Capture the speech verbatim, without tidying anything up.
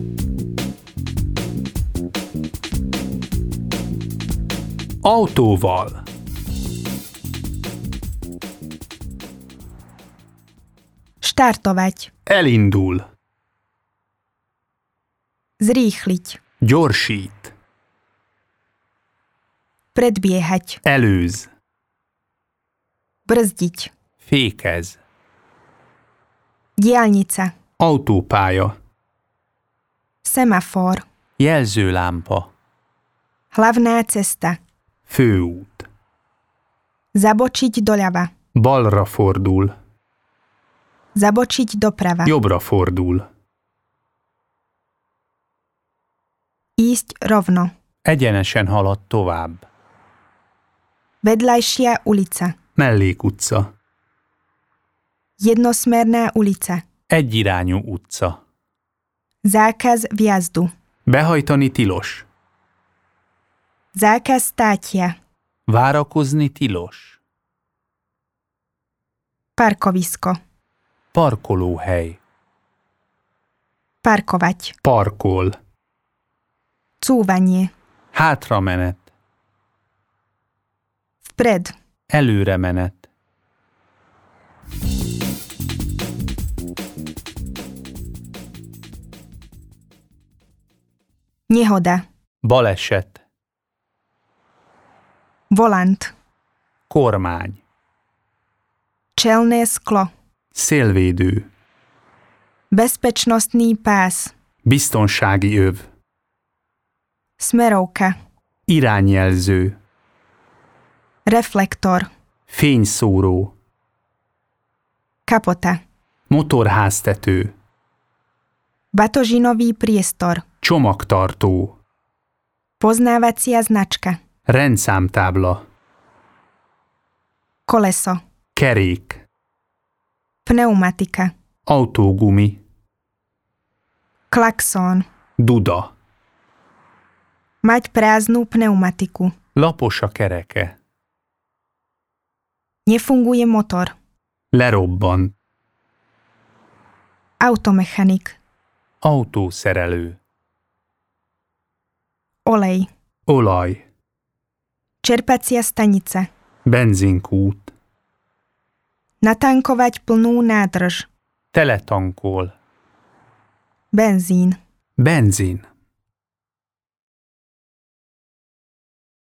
Autóval. Štartovať. Elindul. Zrýchliť. Gyorsít. Predbiehať. Előz. Brzdiť. Fékez. Diaľnica. Autópálya. Semafor. Jelzőlámpa. Hlavná cesta. Főút. Zabočiť doľava. Balra fordul. Zabočiť doprava. Jobbra fordul. Ísť rovno. Egyenesen halad tovább. Vedľajšia ulica. Mellékutca. Jednosmerná ulica. Egyirányú utca. Zákaz vjazdu. Behajtani tilos. Zákaz státia. Várakozni tilos. Parkovisko. Parkolóhely. Parkovať. Parkol. Cúvanie. Hátramenet. Vpred. Előremenet. Nehoda. Baleset. Volant. Kormány. Čelné sklo. Szélvédő. Bezpečnostný pás. Biztonsági öv. Smerovka. Irányjelző. Reflektor. Fényszóró. Kapota. Motorháztető. Batožinový priestor. Csomagtartó. Poznávacia značka. Rendszámtábla. Koleso. Kerék. Pneumatika. Autógumi. Klaxón. Duda. Mať prázdnu pneumatiku. Lapos a kereke. Nefunguje motor. Lerobban. Automechanik. Autószerelő. Olej. Olaj. Čerpacia stanica. Benzinkút. Natankovať plnú nádrž. Teletankol. Benzín. Benzin.